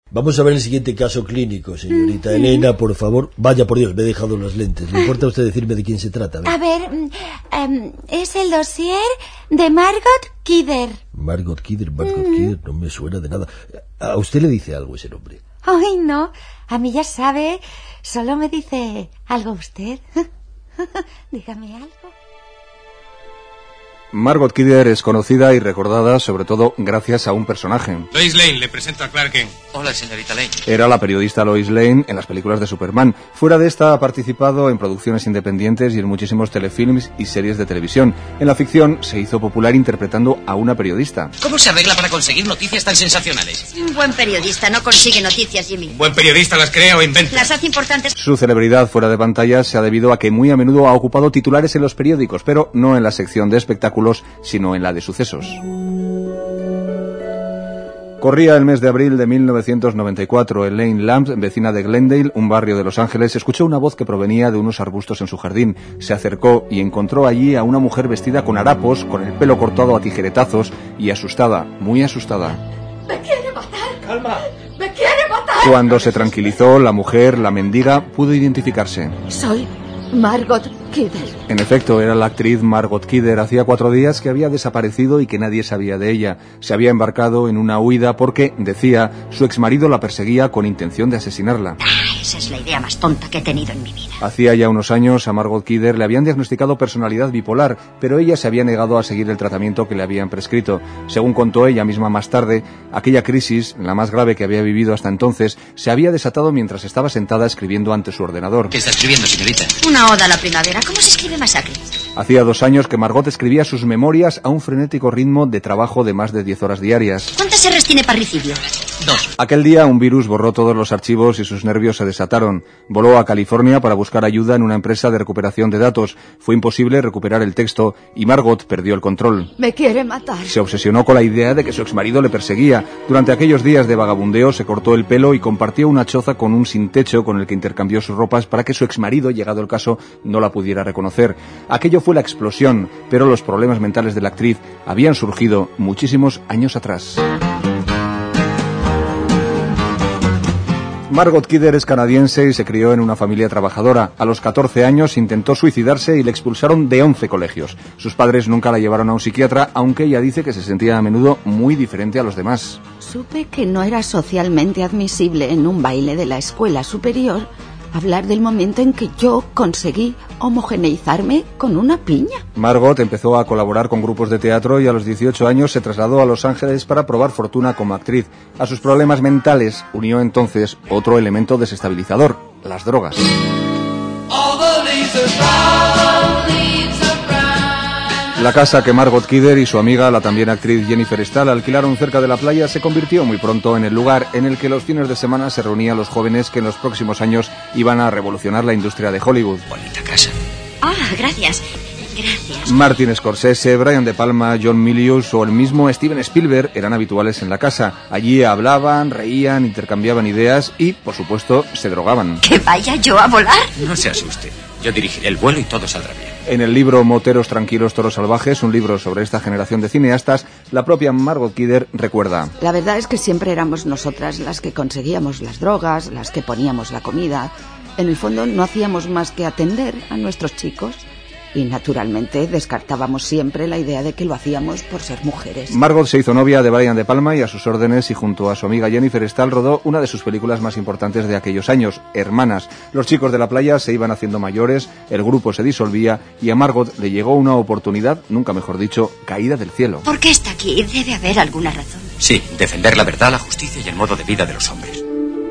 Vamos a ver el siguiente caso clínico, señorita Elena, por favor. Vaya por Dios, me he dejado las lentes. ¿Le importa a usted decirme de quién se trata? A ver, es el dossier de Margot Kidder. Margot Kidder, no me suena de nada. ¿A usted le dice algo ese nombre? Ay, no, a mí ya sabe, solo me dice algo usted. Dígame algo. Margot Kidder es conocida y recordada sobre todo gracias a un personaje. Lois Lane, le presento a Clark Kent. Hola, señorita Lane. Era la periodista Lois Lane en las películas de Superman. Fuera de esta ha participado en producciones independientes y en muchísimos telefilms y series de televisión. En la ficción se hizo popular interpretando a una periodista. ¿Cómo se arregla para conseguir noticias tan sensacionales? Un buen periodista no consigue noticias, Jimmy. Un buen periodista las crea o inventa. Las hace importantes. Su celebridad fuera de pantalla se ha debido a que muy a menudo ha ocupado titulares en los periódicos, pero no en la sección de espectáculos, sino en la de sucesos. Corría el mes de abril de 1994. Elaine Lamb, vecina de Glendale, un barrio de Los Ángeles, escuchó una voz que provenía de unos arbustos en su jardín. Se acercó y encontró allí a una mujer vestida con harapos, con el pelo cortado a tijeretazos y asustada, muy asustada. ¡Me quiere matar! ¡Calma! ¡Me quiere matar! Cuando se tranquilizó, la mujer, la mendiga, pudo identificarse. Soy Margot Kidder. En efecto, era la actriz Margot Kidder. Hacía 4 días que había desaparecido y que nadie sabía de ella. Se había embarcado en una huida porque, decía, su exmarido la perseguía con intención de asesinarla. Esa es la idea más tonta que he tenido en mi vida. Hacía ya unos años a Margot Kidder le habían diagnosticado personalidad bipolar, pero ella se había negado a seguir el tratamiento que le habían prescrito. Según contó ella misma más tarde, aquella crisis, la más grave que había vivido hasta entonces, se había desatado mientras estaba sentada escribiendo ante su ordenador. ¿Qué está escribiendo, señorita? Una oda a la primavera. ¿Cómo se escribe masacre? Hacía 2 años que Margot escribía sus memorias a un frenético ritmo de trabajo de más de 10 horas diarias. ¿Cuántas R's tiene parricidio? 2. Aquel día un virus borró todos los archivos y sus nervios se desataron. Voló a California para buscar ayuda en una empresa de recuperación de datos. Fue imposible recuperar el texto y Margot perdió el control. Me quiere matar. Se obsesionó con la idea de que su exmarido le perseguía. Durante aquellos días de vagabundeo se cortó el pelo y compartió una choza con un sin techo con el que intercambió sus ropas para que su exmarido, llegado el caso, no la pudiera reconocer. Aquello fue la explosión, pero los problemas mentales de la actriz habían surgido muchísimos años atrás. Margot Kidder es canadiense y se crió en una familia trabajadora. A los 14 años intentó suicidarse y le expulsaron de 11 colegios. Sus padres nunca la llevaron a un psiquiatra, aunque ella dice que se sentía a menudo muy diferente a los demás. Supe que no era socialmente admisible en un baile de la escuela superior hablar del momento en que yo conseguí homogeneizarme con una piña. Margot empezó a colaborar con grupos de teatro y a los 18 años se trasladó a Los Ángeles para probar fortuna como actriz. A sus problemas mentales unió entonces otro elemento desestabilizador: las drogas. La casa que Margot Kidder y su amiga, la también actriz Jennifer Stahl, alquilaron cerca de la playa se convirtió muy pronto en el lugar en el que los fines de semana se reunían los jóvenes que en los próximos años iban a revolucionar la industria de Hollywood. Bonita casa. Ah, gracias. Gracias. Martin Scorsese, Brian De Palma, John Milius o el mismo Steven Spielberg eran habituales en la casa. Allí hablaban, reían, intercambiaban ideas y, por supuesto, se drogaban. ¿Que vaya yo a volar? No se asuste. Yo dirigiré el vuelo y todo saldrá bien. En el libro Moteros tranquilos, toros salvajes, un libro sobre esta generación de cineastas, la propia Margot Kidder recuerda: La verdad es que siempre éramos nosotras las que conseguíamos las drogas, las que poníamos la comida. En el fondo no hacíamos más que atender a nuestros chicos. Y naturalmente descartábamos siempre la idea de que lo hacíamos por ser mujeres. Margot se hizo novia de Brian De Palma y a sus órdenes y junto a su amiga Jennifer Stahl rodó una de sus películas más importantes de aquellos años, Hermanas. Los chicos de la playa se iban haciendo mayores, el grupo se disolvía y a Margot le llegó una oportunidad, nunca mejor dicho, caída del cielo. ¿Por qué está aquí? Debe haber alguna razón. Sí, defender la verdad, la justicia y el modo de vida de los hombres.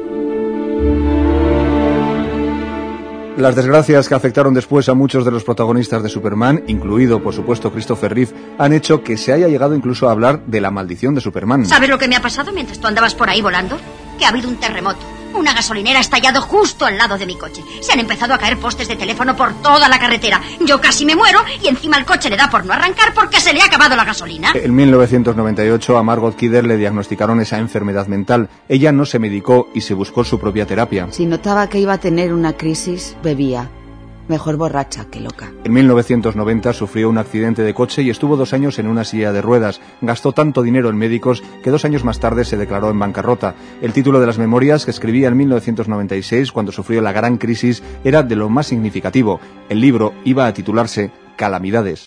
Las desgracias que afectaron después a muchos de los protagonistas de Superman, incluido, por supuesto, Christopher Reeve, han hecho que se haya llegado incluso a hablar de la maldición de Superman. ¿Sabes lo que me ha pasado mientras tú andabas por ahí volando? Que ha habido un terremoto. Una gasolinera ha estallado justo al lado de mi coche. Se han empezado a caer postes de teléfono por toda la carretera. Yo casi me muero y encima el coche le da por no arrancar porque se le ha acabado la gasolina. En 1998 a Margot Kidder le diagnosticaron esa enfermedad mental. Ella no se medicó y se buscó su propia terapia. Si notaba que iba a tener una crisis, bebía. Mejor borracha que loca. En 1990 sufrió un accidente de coche y estuvo 2 años en una silla de ruedas. Gastó tanto dinero en médicos que 2 años más tarde se declaró en bancarrota. El título de las memorias que escribía en 1996, cuando sufrió la gran crisis, era de lo más significativo. El libro iba a titularse Calamidades.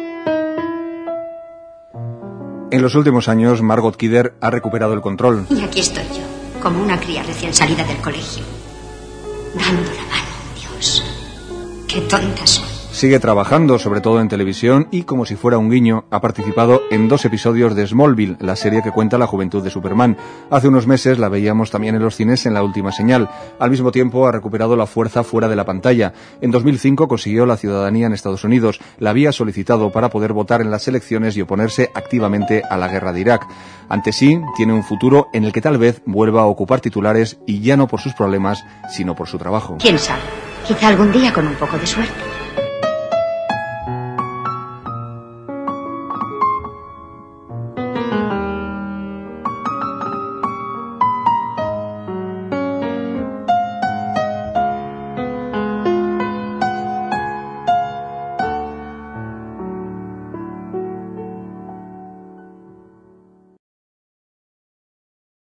En los últimos años, Margot Kidder ha recuperado el control. Y aquí estoy yo, como una cría recién salida del colegio, dando la mano. Dios, qué tonta soy. Sigue trabajando, sobre todo en televisión, y como si fuera un guiño, ha participado en 2 episodios de Smallville, la serie que cuenta la juventud de Superman. Hace unos meses la veíamos también en los cines en La Última Señal. Al mismo tiempo ha recuperado la fuerza fuera de la pantalla. En 2005 consiguió la ciudadanía en Estados Unidos. La había solicitado para poder votar en las elecciones y oponerse activamente a la guerra de Irak. Ante sí, tiene un futuro en el que tal vez vuelva a ocupar titulares, y ya no por sus problemas, sino por su trabajo. ¿Quién sabe? Quizá algún día con un poco de suerte.